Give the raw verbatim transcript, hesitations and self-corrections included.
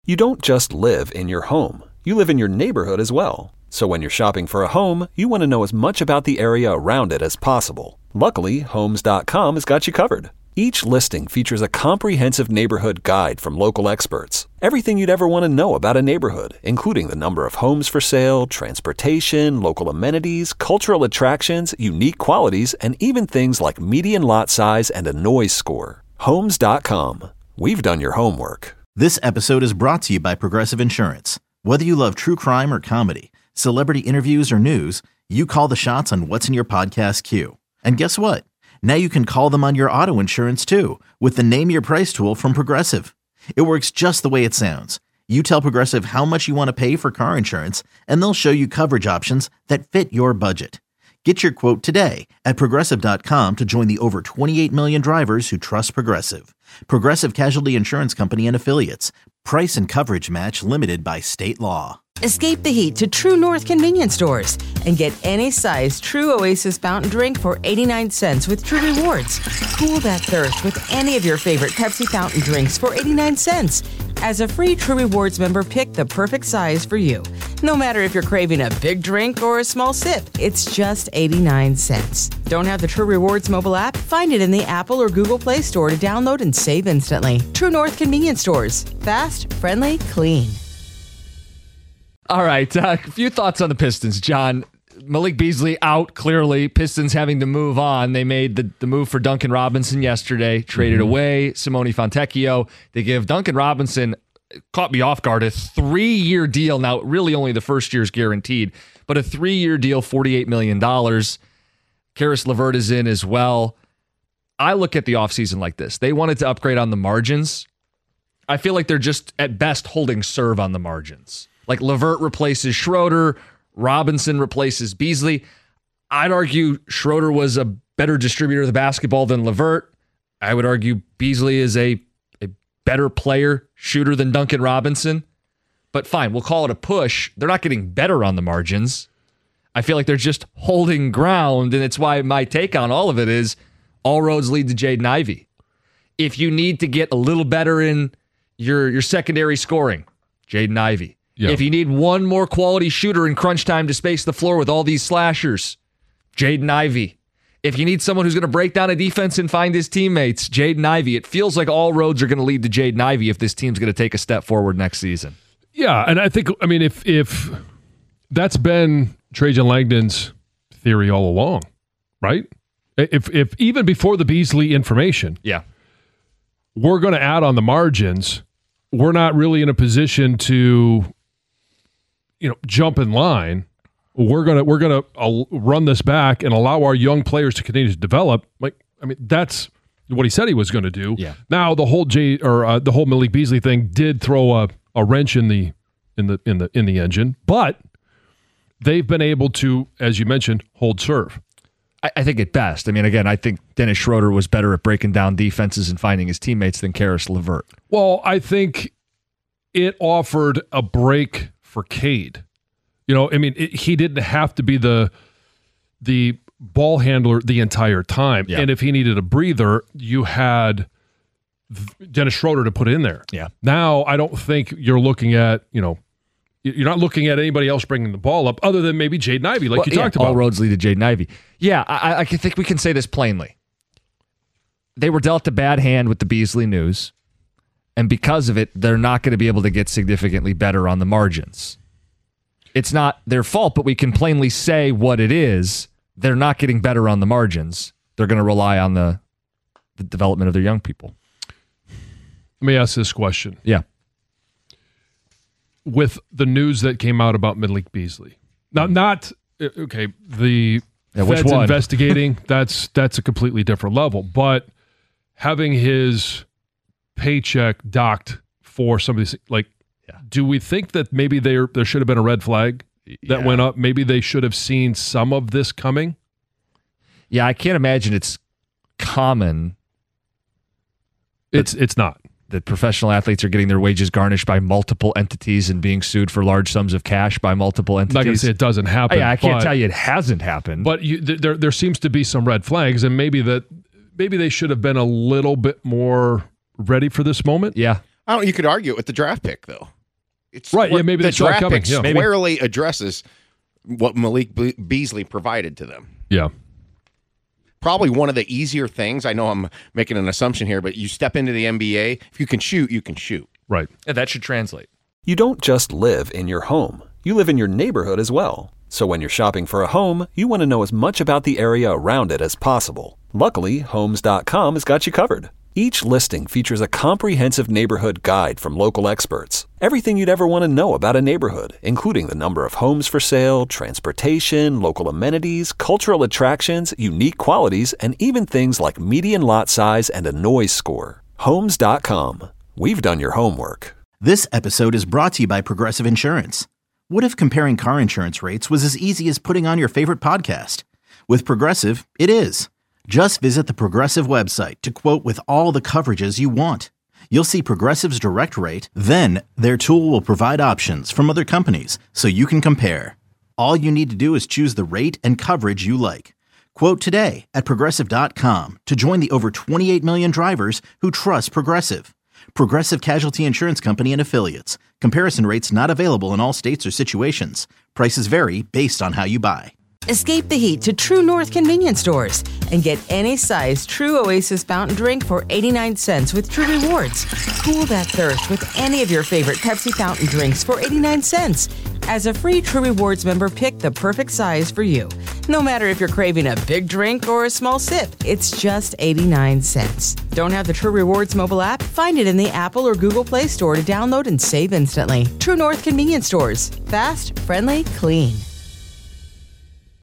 You don't just live in your home. You live in your neighborhood as well. So when you're shopping for a home, you want to know as much about the area around it as possible. Luckily, Homes dot com has got you covered. Each listing features a comprehensive neighborhood guide from local experts. Everything you'd ever want to know about a neighborhood, including the number of homes for sale, transportation, local amenities, cultural attractions, unique qualities, and even things like median lot size and a noise score. Homes dot com. We've done your homework. This episode is brought to you by Progressive Insurance. Whether you love true crime or comedy, celebrity interviews or news, you call the shots on what's in your podcast queue. And guess what? Now you can call them on your auto insurance too with the Name Your Price tool from Progressive. It works just the way it sounds. You tell Progressive how much you want to pay for car insurance, and they'll show you coverage options that fit your budget. Get your quote today at Progressive dot com to join the over twenty-eight million drivers who trust Progressive. Progressive Casualty Insurance Company and Affiliates. Price and coverage match limited by state law. Escape the heat to True North convenience stores and get any size True Oasis fountain drink for eighty-nine cents with True Rewards. Cool that thirst with any of your favorite Pepsi fountain drinks for eighty-nine cents. As a free True Rewards member, pick the perfect size for you. No matter if you're craving a big drink or a small sip, it's just eighty-nine cents. Don't have the True Rewards mobile app? Find it in the Apple or Google Play Store to download and save instantly. True North convenience stores. Fast, friendly, clean. All right, uh, a few thoughts on the Pistons, John. Malik Beasley out, clearly. Pistons having to move on. They made the, the move for Duncan Robinson yesterday, traded mm-hmm. away Simone Fontecchio. They give Duncan Robinson, caught me off guard, a three-year deal. Now, really only the first year's guaranteed, but a three-year deal, forty-eight million dollars. Karis LeVert is in as well. I look at the offseason like this. They wanted to upgrade on the margins. I feel like they're just, at best, holding serve on the margins. Like LeVert replaces Schroeder, Robinson replaces Beasley. I'd argue Schroeder was a better distributor of the basketball than LeVert. I would argue Beasley is a, a better player, shooter than Duncan Robinson. But fine, we'll call it a push. They're not getting better on the margins. I feel like they're just holding ground, and it's why my take on all of it is all roads lead to Jaden Ivey. If you need to get a little better in your, your secondary scoring, Jaden Ivey. Yep. If you need one more quality shooter in crunch time to space the floor with all these slashers, Jaden Ivey. If you need someone who's going to break down a defense and find his teammates, Jaden Ivey. It feels like all roads are going to lead to Jaden Ivey if this team's going to take a step forward next season. Yeah, and I think, I mean, if if that's been Trajan Langdon's theory all along, right? If if even before the Beasley information, yeah, we're going to add on the margins, we're not really in a position to, you know, jump in line. We're gonna we're gonna uh, run this back and allow our young players to continue to develop. Like, I mean, that's what he said he was going to do. Yeah. Now the whole J or uh, the whole Malik Beasley thing did throw a, a wrench in the in the in the in the engine, but they've been able to, as you mentioned, hold serve. I, I think at best. I mean, again, I think Dennis Schroeder was better at breaking down defenses and finding his teammates than Karis LeVert. Well, I think it offered a break for Cade. You know, I mean, it, he didn't have to be the the ball handler the entire time. Yeah. And if he needed a breather, you had Dennis Schroeder to put in there. Yeah. Now, I don't think you're looking at, you know, you're not looking at anybody else bringing the ball up other than maybe Jaden Ivey, like well, you yeah, talked about. All roads lead to Jaden Ivey. Yeah, I, I think we can say this plainly. They were dealt a bad hand with the Beasley news, and because of it, they're not going to be able to get significantly better on the margins. It's not their fault, but we can plainly say what it is. They're not getting better on the margins. They're going to rely on the, the development of their young people. Let me ask this question. Yeah. With the news that came out about Malik Beasley. Now, not, okay, the yeah, which feds one? investigating, that's that's a completely different level. But having his paycheck docked for some of these, like, yeah. do we think that maybe there there should have been a red flag that yeah. went up? Maybe they should have seen some of this coming? Yeah, I can't imagine it's common. It's It's not. That professional athletes are getting their wages garnished by multiple entities and being sued for large sums of cash by multiple entities. I'm not going to say it doesn't happen. I, I can't but, tell you it hasn't happened. But you, there there seems to be some red flags, and maybe that maybe they should have been a little bit more ready for this moment. Yeah. I don't. You could argue it with the draft pick, though. It's Right, yeah, what maybe the they saw it draft coming, pick yeah. Maybe. squarely addresses what Malik Be- Beasley provided to them. Yeah. Probably one of the easier things. I know I'm making an assumption here, but you step into the N B A, if you can shoot, you can shoot. Right. Yeah, that should translate. You don't just live in your home. You live in your neighborhood as well. So when you're shopping for a home, you want to know as much about the area around it as possible. Luckily, Homes dot com has got you covered. Each listing features a comprehensive neighborhood guide from local experts. Everything you'd ever want to know about a neighborhood, including the number of homes for sale, transportation, local amenities, cultural attractions, unique qualities, and even things like median lot size and a noise score. Homes dot com. We've done your homework. This episode is brought to you by Progressive Insurance. What if comparing car insurance rates was as easy as putting on your favorite podcast? With Progressive, it is. Just visit the Progressive website to quote with all the coverages you want. You'll see Progressive's direct rate, then their tool will provide options from other companies so you can compare. All you need to do is choose the rate and coverage you like. Quote today at Progressive dot com to join the over twenty-eight million drivers who trust Progressive. Progressive Casualty Insurance Company and Affiliates. Comparison rates not available in all states or situations. Prices vary based on how you buy. Escape the heat to True North convenience stores and get any size True Oasis fountain drink for eighty-nine cents with True Rewards. Cool that thirst with any of your favorite Pepsi fountain drinks for eighty-nine cents. As a free True Rewards member, pick the perfect size for you. No matter if you're craving a big drink or a small sip, it's just eighty-nine cents. Don't have the True Rewards mobile app? Find it in the Apple or Google Play Store to download and save instantly. True North convenience stores. Fast, friendly, clean.